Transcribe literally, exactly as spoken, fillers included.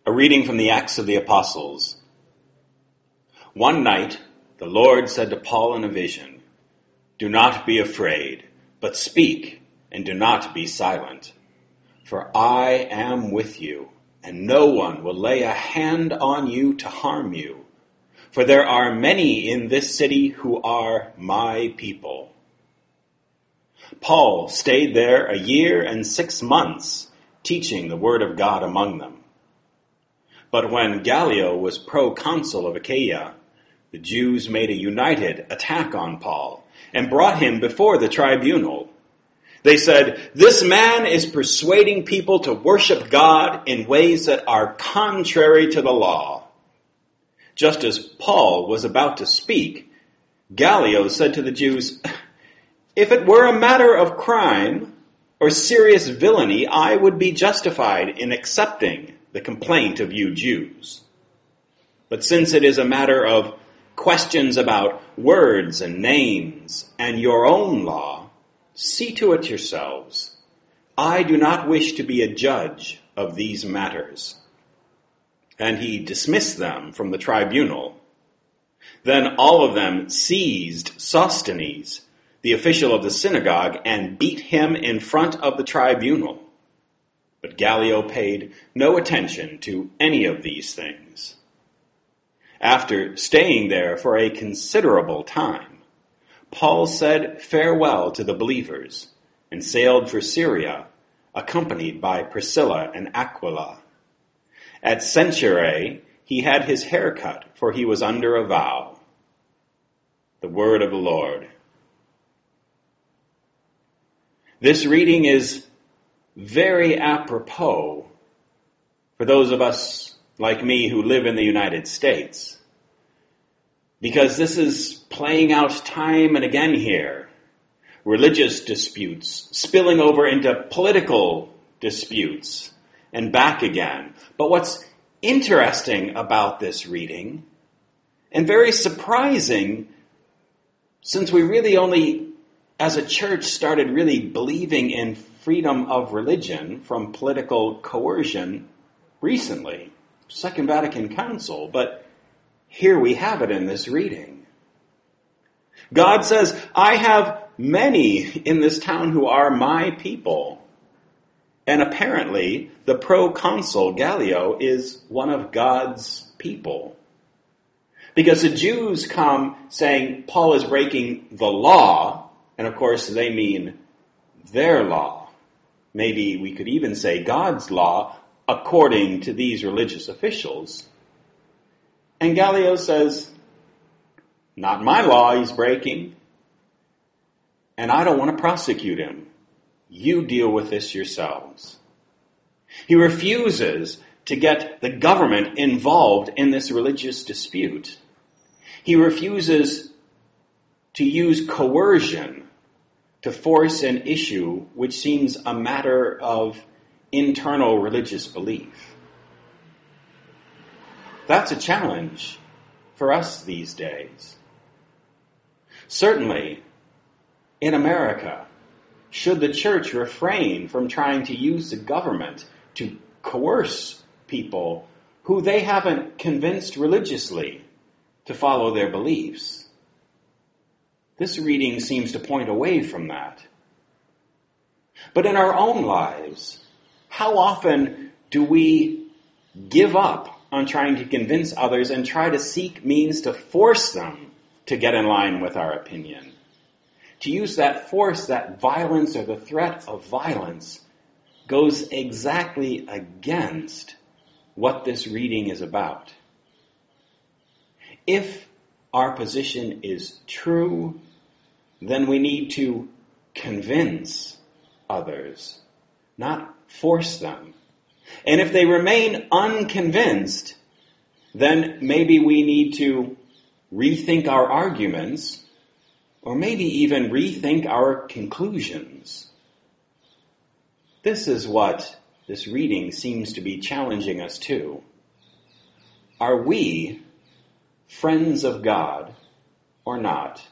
A reading from the Acts of the Apostles. One night, the Lord said to Paul in a vision, "Do not be afraid, but speak, and do not be silent. For I am with you, and no one will lay a hand on you to harm you. For there are many in this city who are my people." Paul stayed there a year and six months, teaching the word of God among them. But when Gallio was proconsul of Achaia, the Jews made a united attack on Paul and brought him before the tribunal. They said, "This man is persuading people to worship God in ways that are contrary to the law." Just as Paul was about to speak, Gallio said to the Jews, "If it were a matter of crime or serious villainy, I would be justified in accepting the complaint of you Jews. But since it is a matter of questions about words and names and your own law, see to it yourselves. I do not wish to be a judge of these matters." And he dismissed them from the tribunal. Then all of them seized Sosthenes, the official of the synagogue, and beat him in front of the tribunal. But Gallio paid no attention to any of these things. After staying there for a considerable time, Paul said farewell to the believers and sailed for Syria, accompanied by Priscilla and Aquila. At Cenchreae, he had his hair cut, for he was under a vow. The word of the Lord. This reading is very apropos for those of us like me who live in the United States, because this is playing out time and again here. Religious disputes spilling over into political disputes and back again. But what's interesting about this reading, and very surprising, since we really only, as a church, started really believing in freedom of religion from political coercion recently, Second Vatican Council, but here we have it in this reading. God says, "I have many in this town who are my people." And apparently, the proconsul Gallio is one of God's people. Because the Jews come saying Paul is breaking the law, and of course they mean their law. Maybe we could even say God's law, according to these religious officials. And Gallio says, "Not my law he's breaking, and I don't want to prosecute him. You deal with this yourselves." He refuses to get the government involved in this religious dispute. He refuses to use coercion to force an issue which seems a matter of internal religious belief. That's a challenge for us these days. Certainly, in America, should the church refrain from trying to use the government to coerce people who they haven't convinced religiously to follow their beliefs? This reading seems to point away from that. But in our own lives, how often do we give up on trying to convince others and try to seek means to force them to get in line with our opinion? To use that force, that violence, or the threat of violence goes exactly against what this reading is about. If our position is true, then we need to convince others, not force them. And if they remain unconvinced, then maybe we need to rethink our arguments, or maybe even rethink our conclusions. This is what this reading seems to be challenging us to. Are we friends of God or not?